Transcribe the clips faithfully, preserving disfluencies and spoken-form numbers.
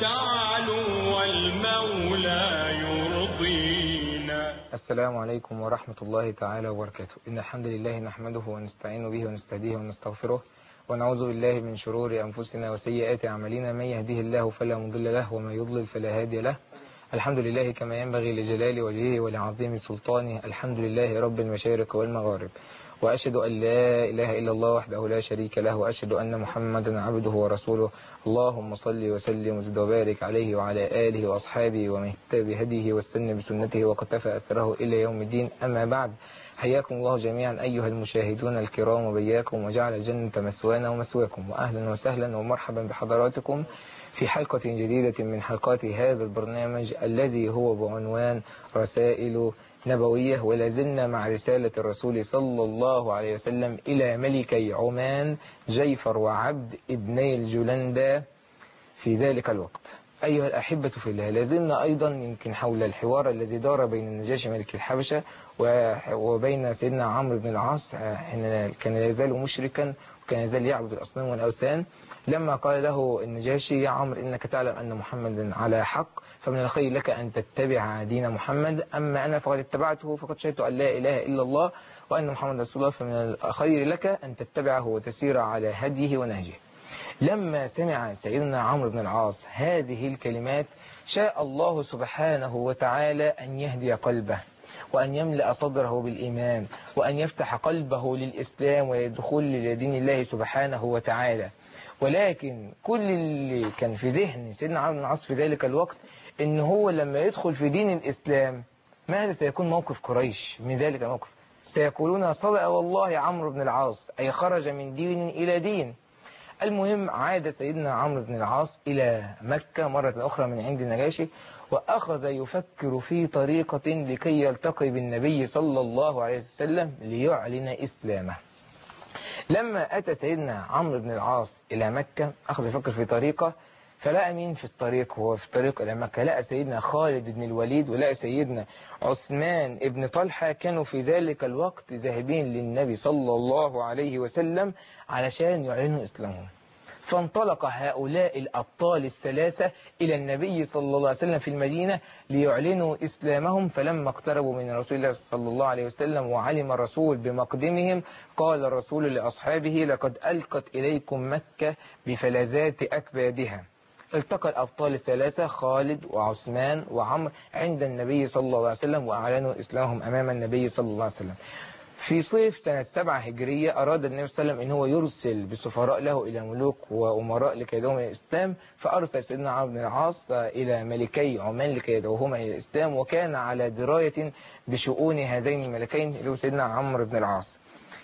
تعلو والمولى يرضينا. السلام عليكم ورحمة الله تعالى وبركاته. إن الحمد لله نحمده ونستعين به ونستهديه ونستغفره ونعوذ بالله من شرور أنفسنا وسيئات أعمالنا. من يهده الله فلا مضل له ومن يضلل فلا هادي له. الحمد لله كما ينبغي لجلال وجهه ولعظيم سلطانه. الحمد لله رب المشارق والمغارب، وأشهد أن لا إله إلا الله وحده لا شريك له، وأشهد أن محمدا عبده ورسوله. اللهم صل وسلم وزد وبارك عليه وعلى آله وأصحابه ومن اهتدى بهديه واستنى بسنته وقتفى أثره إلى يوم الدين. أما بعد، حياكم الله جميعا أيها المشاهدون الكرام وبياكم، وجعل الجنة مثوانا ومثواكم، وأهلا وسهلا ومرحبا بحضراتكم في حلقة جديدة من حلقات هذا البرنامج الذي هو بعنوان رسائل نبوية. ولازلنا مع رسالة الرسول صلى الله عليه وسلم إلى ملكي عمان جيفر وعبد ابني الجلندة في ذلك الوقت. أيها الأحبة في الله، لازلنا أيضا يمكن حول الحوار الذي دار بين النجاشي ملك الحبشة وبين سيدنا عمرو بن العاص حين كان يزال مشركا وكان يزال يعبد الأصنام والأوثان. لما قال له النجاشي: يا عمرو إنك تعلم أن محمدا على حق، فمن الخير لك أن تتبع دين محمد، أما أنا فقد اتبعته فقد شهدت أن لا إله إلا الله وأن محمد رسول الله، فمن الخير لك أن تتبعه وتسير على هديه ونهجه. لما سمع سيدنا عمرو بن العاص هذه الكلمات شاء الله سبحانه وتعالى أن يهدي قلبه وأن يملأ صدره بالإيمان وأن يفتح قلبه للإسلام ويدخل لدين الله سبحانه وتعالى. ولكن كل اللي كان في ذهن سيدنا عمرو بن العاص في ذلك الوقت إن هو لما يدخل في دين الإسلام ماذا سيكون موقف قريش من ذلك الموقف؟ سيقولون: صدق والله عمرو بن العاص، أي خرج من دين إلى دين. المهم، عاد سيدنا عمرو بن العاص إلى مكة مرة أخرى من عند النجاشي، وأخذ يفكر في طريقة لكي يلتقي بالنبي صلى الله عليه وسلم ليعلن إسلامه. لما أتى سيدنا عمرو بن العاص إلى مكة أخذ يفكر في طريقة، فلقى مين في الطريق؟ هو في الطريق إلى مكة لقى سيدنا خالد بن الوليد ولقى سيدنا عثمان بن طلحة، كانوا في ذلك الوقت ذاهبين للنبي صلى الله عليه وسلم علشان يعلنوا إسلامهم. فانطلق هؤلاء الأبطال الثلاثة إلى النبي صلى الله عليه وسلم في المدينة ليعلنوا إسلامهم. فلما اقتربوا من رسول الله صلى الله عليه وسلم وعلم الرسول بمقدمهم قال الرسول لأصحابه: لقد ألقت إليكم مكة بفلذات أكبادها. التقى الأبطال الثلاثة خالد وعثمان وعمر عند النبي صلى الله عليه وسلم وأعلنوا إسلامهم أمام النبي صلى الله عليه وسلم. في صيف سنة سبعة هجرية أراد النبي صلى الله عليه وسلم إن هو يرسل بسفراء له إلى ملوك وأمراء لكي يدعوهم إلى الإسلام، فأرسل سيدنا عمرو بن العاص إلى ملكي عمان لكي يدعوهما إلى الإسلام، وكان على دراية بشؤون هذين الملكين اللي هو سيدنا عمرو بن العاص.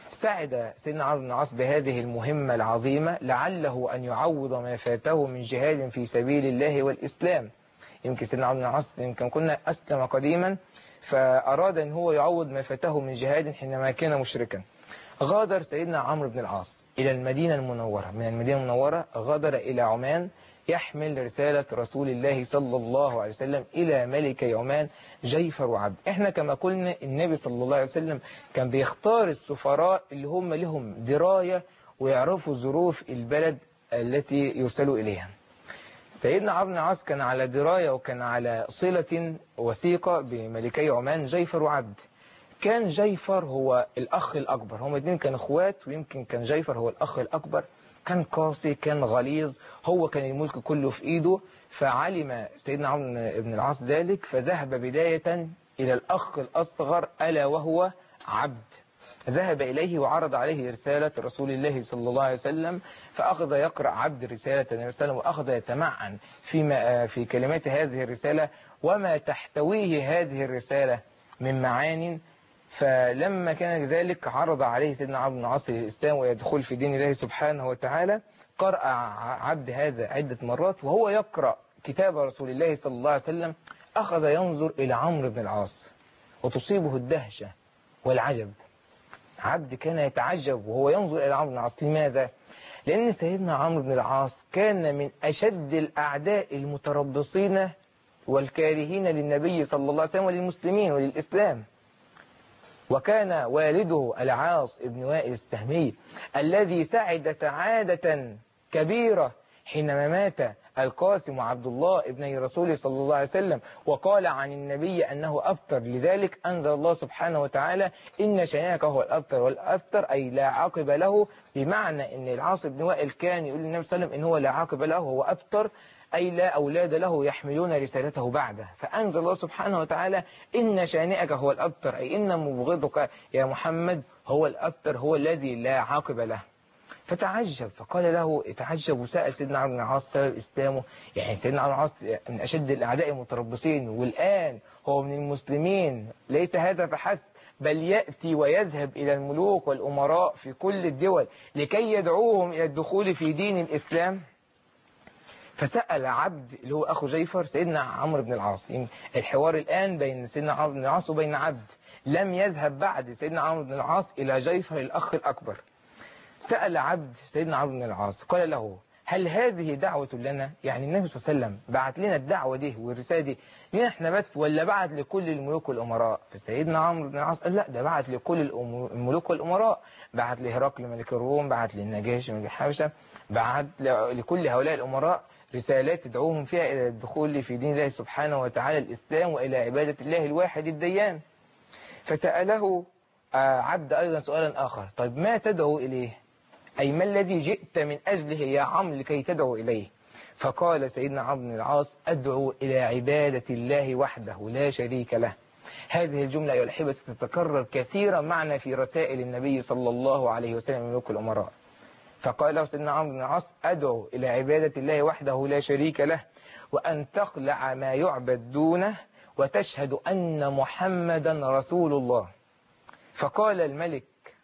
سعد سيدنا عمرو بن العاص بهذه المهمة العظيمة لعله أن يعوض ما فاته من جهاد في سبيل الله والإسلام. يمكن سيدنا عمرو بن العاص يمكن كنا أسلم قديما، فأراد أن هو يعوض ما فاته من جهاد حينما كان مشركا. غادر سيدنا عمرو بن العاص إلى المدينة المنورة، من المدينة المنورة غادر إلى عمان يحمل رسالة رسول الله صلى الله عليه وسلم إلى ملكي عمان جيفر وعبد. احنا كما قلنا النبي صلى الله عليه وسلم كان بيختار السفراء اللي هم لهم دراية ويعرفوا ظروف البلد التي يرسلوا إليها. سيدنا عمرو بن العاص كان على دراية وكان على صلة وثيقة بملكي عمان جيفر وعبد. كان جيفر هو الأخ الأكبر، هم الاثنين كانوا اخوات، ويمكن كان جيفر هو الأخ الأكبر. كان قاسي، كان غليظ، هو كان الملك كله في إيده. فعلم سيدنا عمرو بن العاص ذلك، فذهب بداية إلى الأخ الأصغر ألا وهو عبد. ذهب إليه وعرض عليه رسالة رسول الله صلى الله عليه وسلم، فأخذ يقرأ عبد رسالة النبي صلى الله عليه وسلم وأخذ يتمعن فيما في كلمات هذه الرسالة وما تحتويه هذه الرسالة من معان. فلما كان ذلك عرض عليه سيدنا عمرو بن العاص الإسلام ويدخل في دين الله سبحانه وتعالى. قرأ عبد هذا عدة مرات وهو يقرأ كتاب رسول الله صلى الله عليه وسلم أخذ ينظر إلى عمرو بن العاص وتصيبه الدهشة والعجب. عبد كان يتعجب وهو ينظر إلى عمرو بن العاص. لماذا؟ لأن سيدنا عمرو بن العاص كان من أشد الأعداء المتربصين والكارهين للنبي صلى الله عليه وسلم وللمسلمين وللإسلام. وكان والده العاص ابن وائل السهمي الذي سعد سعادة كبيرة حينما مات القاسم وعبد الله ابن رسول صلى الله عليه وسلم وقال عن النبي أنه أبتر، لذلك أنزل الله سبحانه وتعالى إن شانئك هو الأبتر، والأبتر أي لا عاقب له، بمعنى أن العاص بن وائل كان يقول للنبي صلى الله عليه وسلم إن هو لا عاقب له، هو أبتر أي لا أولاد له يحملون رسالته بعده. فأنزل الله سبحانه وتعالى إن شانئك هو الأبتر، أي إن مبغضك يا محمد هو الأبتر، هو الذي لا عاقب له. فتعجب، فقال له اتعجب، وسأل سيدنا عمرو بن العاص سبب إسلامه. يعني سيدنا عمرو بن العاص من أشد الأعداء المتربصين، والآن هو من المسلمين، ليس هذا فحسب، بل يأتي ويذهب إلى الملوك والأمراء في كل الدول لكي يدعوهم إلى الدخول في دين الإسلام. فسأل عبد اللي هو أخو جيفر سيدنا عمرو بن العاص. الحوار الآن بين سيدنا عمرو بن العاص وبين عبد، لم يذهب بعد سيدنا عمرو بن العاص إلى جيفر الأخ الأكبر. سأل عبد سيدنا عمرو بن العاص قال له هل هذه دعوة لنا؟ يعني النبي صلى الله عليه وسلم بعت لنا الدعوة دي والرسالة دي لنا احنا بس، ولا بعت لكل الملوك والأمراء؟ فسيدنا عمرو بن العاص قال لا، ده بعت لكل الملوك والأمراء، بعت لهرقل ملك الروم، بعت للنجاشي ملك الحبشة، بعت لكل هؤلاء الأمراء رسالات تدعوهم فيها إلى الدخول في دين الله سبحانه وتعالى الإسلام، وإلى عبادة الله الواحد الديان. فسأله عبد أيضا سؤالا آخر، طيب ما تدعو إليه؟ أي ما الذي جئت من أجله يا عمرو لكي تدعو إليه؟ فقال سيدنا عمرو بن العاص أدعو إلى عبادة الله وحده لا شريك له. هذه الجملة أيها الأحبة ستتكرر كثيرا معنا في رسائل النبي صلى الله عليه وسلم من ملوك الأمراء. فقال له سيدنا عمرو بن العاص أدعو إلى عبادة الله وحده لا شريك له، وأن تخلع ما يعبد دونه، وتشهد أن محمدا رسول الله. فقال الملك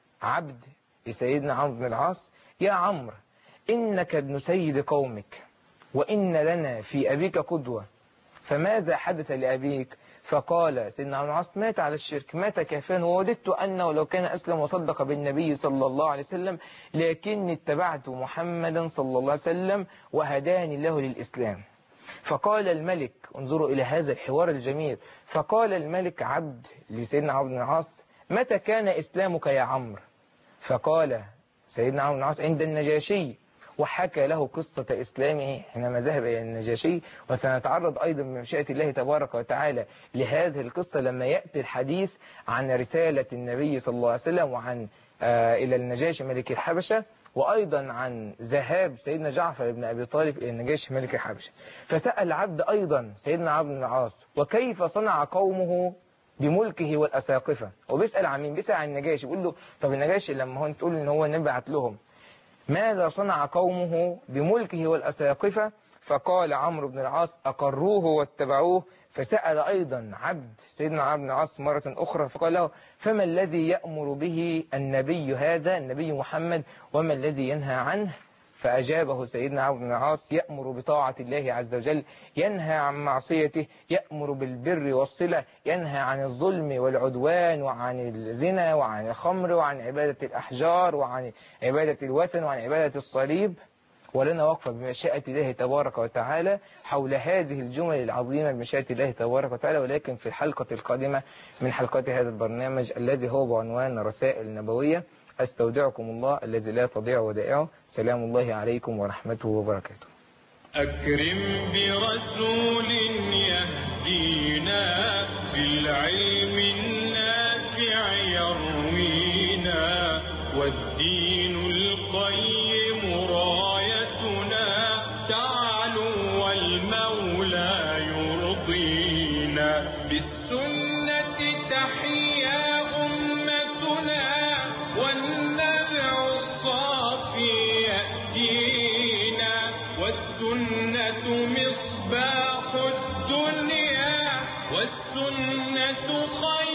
عبد لسيدنا عمرو بن العاص يا عمرو إنك ابن سيد قومك، وإن لنا في أبيك قدوة، فماذا حدث لأبيك؟ فقال سيدنا عمرو بن العاص مات على الشرك، مات كافرا، ووددت أنه لو كان أسلم وصدق بالنبي صلى الله عليه وسلم، لكني اتبعت محمدا صلى الله عليه وسلم وهداني الله للإسلام. فقال الملك، انظروا إلى هذا الحوار الجميل، فقال الملك عبد لسيدنا عمرو بن العاص متى كان إسلامك يا عمرو؟ فقال سيدنا عمرو بن العاص عند النجاشي، وحكى له قصة إسلامه حينما ذهب إلى النجاشي. وسنتعرض أيضا بمشيئة الله تبارك وتعالى لهذه القصة لما يأتي الحديث عن رسالة النبي صلى الله عليه وسلم، وعن آه إلى النجاشي ملك الحبشة، وأيضا عن ذهاب سيدنا جعفر بن أبي طالب إلى النجاشي ملك الحبشة. فسأل عبد أيضا سيدنا عمرو بن العاص وكيف صنع قومه بملكه والأساقفة، وبيسأل عن مين؟ بيسأل عن النجاشي، بيقول له طب النجاشي لما هو تقول إن هو نبعت لهم ماذا صنع قومه بملكه والأساقفة؟ فقال عمرو بن العاص أقروه واتبعوه. فسأل أيضا عبد سيدنا عمرو بن العاص مرة أخرى فقال له فما الذي يأمر به النبي هذا النبي محمد، وما الذي ينهى عنه؟ فأجابه سيدنا عمرو بن العاص يأمر بطاعة الله عز وجل، ينهى عن معصيته، يأمر بالبر والصلة، ينهى عن الظلم والعدوان، وعن الزنا، وعن الخمر، وعن عبادة الأحجار، وعن عبادة الوثن، وعن عبادة الصليب. ولنا وقفة بمشيئة الله تبارك وتعالى حول هذه الجمل العظيمة بمشيئة الله تبارك وتعالى، ولكن في الحلقة القادمة من حلقات هذا البرنامج الذي هو بعنوان رسائل نبوية. أستودعكم الله الذي لا تضيع ودائعه. سلام الله عليكم ورحمته وبركاته. أكرم برسول يهدينا بالعلم النافع يروينا، والدين القيم رايتنا تعلو والمولى يرضينا، بالسنة تحيا أمتنا والنبع الصافي يأتينا، والسنة مصباح الدنيا والسنة خير